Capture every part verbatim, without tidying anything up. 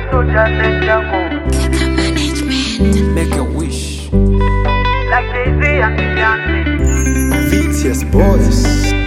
Make a wish. Like Jay-Z and Beyonce. V T S boys.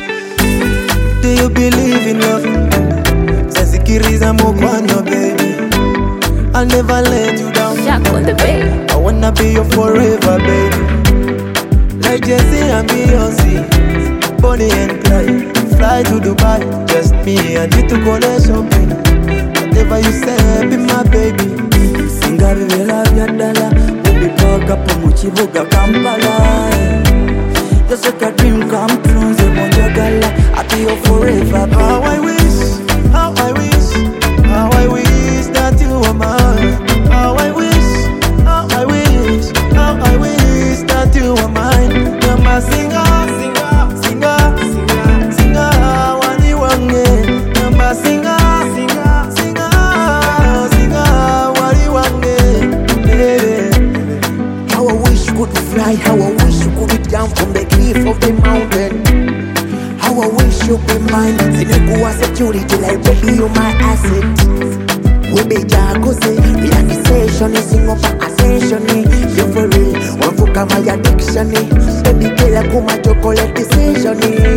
Do you believe in love? Sasikiriza mokwano, baby. I'll never let you down. Jack on the bay. I wanna be your forever, baby. Like Jay-Z and Beyonce, Bonnie and Clyde. Fly to Dubai, just me and you to go there shopping. Whatever you say, be my baby. Singabi vela vyadala, baby paka po muchivuga Kampala. Just like a dream come true, ze monjagala. I'll be your forever, baby. How I wish, how I wish, how I wish that you were mine. How I wish, how I wish, how I wish that you were mine. You're my singer, singer, singer, singer, singer. Wani wange, you're my singer, singer, singer, singer. Wani wange, yeah. How I wish you could fly, how I wish you could be down from the cliff of the mountain. How I wish you be mine. Sinekuwa security like baby you my asset. We be jagose, relaxation is sing up ascension. You for real, wafuka my addiction. Baby kila kuma chocolate decision.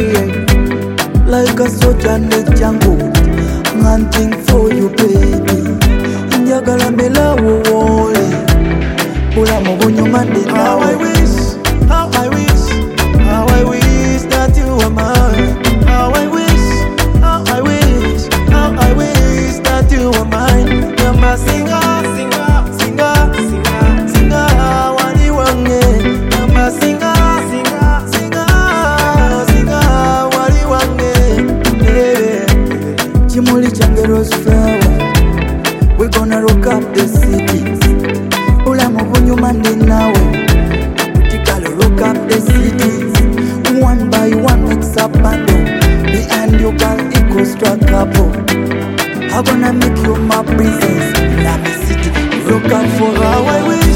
Like a soldier neck jungle, hunting for you, baby. Njagala mela wole, pula mobonyo mande. How I wish, how I wish, how I wish that you were mine. How I wish, how I wish, how I wish that you were mine. You're my singer, singer, singer, singer, singer. Wani wange, you're my singer, singer, singer, singer. Wani wange, yeah. Chimuli change rose flower. We gonna rock up the city. Ula mobonyo mande nawe. Utikalo rock up the cities. One by one mix up bando. Me and you girl equals to a couple. I'm gonna make you my princess. Let me city. Rock up for How I our wish.